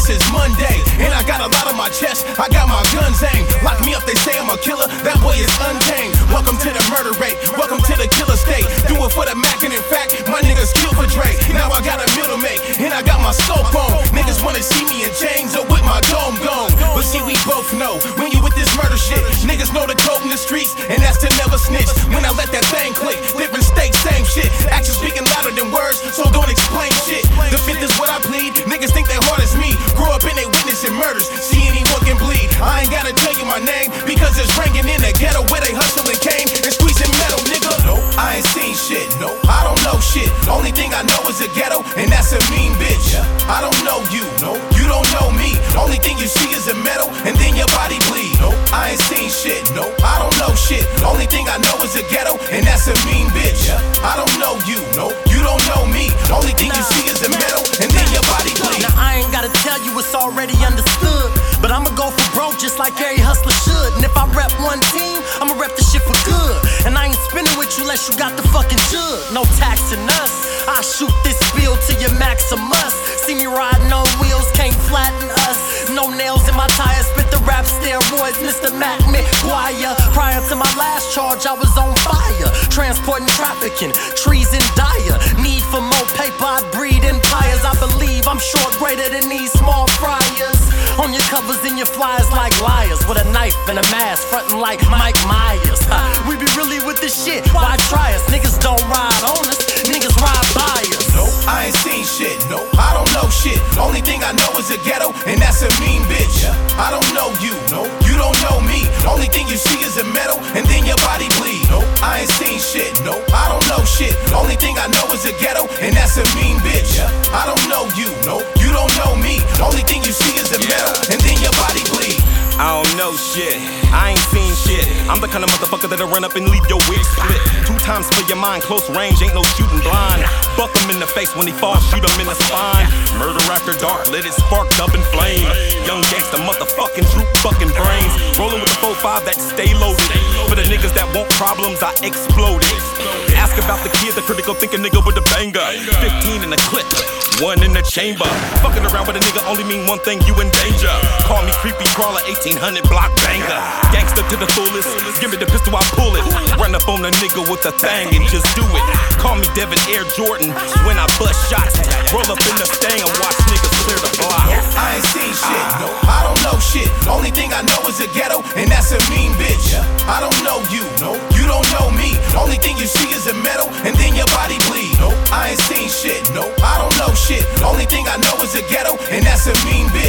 since Monday, and I got a lot on my chest. I got my guns aimed. Lock me up, they say I'm a killer. That boy is untamed. Welcome to the murder rate. Welcome to the killer state. Do it for the Mac, and in fact, my niggas kill for Dre. Now I got a middle mate, and I got my scope on. Niggas wanna see me in chains or with my dome gone. But see, we both know when you with this murder shit, niggas know the code in the streets, and that's to never snitch. When I let that thing click, different states, same shit. Actions speaking louder than words, so don't explain shit. The fifth is what I plead. Niggas think they hard as me. Grew up and they witnessing murders. See anyone can bleed. I ain't gotta tell you my name because it's ringing in the ghetto where they hustling came and squeezing metal, nigga. Nope, I ain't seen shit. Nope, I don't know shit. Only thing I know is a ghetto, and that's a mean bitch. I don't know you. Nope, you don't know me. Only thing you see is a metal, and then your body bleed. Nope, I ain't seen shit. Nope, I don't know shit. Only thing I know is a ghetto, and that's a mean bitch. I don't know you. Nope, you don't know me. Only thing you see is a metal, and then your body bleed. Now I ain't gotta tell you, it's already understood. But I'ma go for broke just like every hustler should. And if I rep one team, I'ma rep the shit for good. And I ain't spinning with you unless you got the fucking jug. No taxing us. I shoot this spiel to your Maximus. See me riding on wheels, can't flatten us. No nails in my tires, spit the rap steroids, Mr. Mac McGuire. Prior to my last charge, I was on fire. Transporting, trafficking, trees in dire. Need for more paper, I'd breed empires. I believe I'm short greater than these small friars. On your covers and your flyers like liars, with a knife and a mask, frontin' like Mike Myers. We be really with this shit, why try us? Niggas don't ride on us, niggas ride by us. Nope, I ain't seen shit. Nope, I don't know shit. Only thing I know is a ghetto, and that's a mean bitch. I don't know you. Nope, you don't know me. Only thing you see is a metal, and then your body bleed. Nope, I ain't seen shit. Nope, I don't know shit. Only thing I know is a ghetto, and that's a mean bitch. I don't know you. Nope, you don't know me. Only thing you see is a metal, and then your body bleed. I don't know shit, I ain't seen shit. I'm the kind of motherfucker that'll run up and leave your wig split. 2 times for your mind, close range, ain't no shooting blind. Buck him in the face when he falls, shoot him in the spine. Murder after dark, let it spark up in flame. Young gangsta motherfucking droop fucking brains. Rolling with the 4-5 that stay loaded. For the niggas that want problems, I exploded. Ask about the kid, the critical thinking nigga with a banger. 15 in the clip, 1 in the chamber. Fucking around with a nigga only mean one thing, you in danger. Call me creepy crawler, 1800 block banger. Gangster to the fullest, give me the pistol, I pull it. Run up on a nigga with a thing and just do it. Call me Devin Air Jordan when I bust shots. Roll up in the thing and watch niggas clear the block. I ain't seen shit. No, I don't know shit. Only thing I know is a ghetto, and that's a mean bitch. I don't know you. No, you don't know me. Only thing you see is a metal, and then your body bleed. No, I ain't seen shit. No, I don't know shit. Only thing I know is a ghetto, and that's a mean bitch.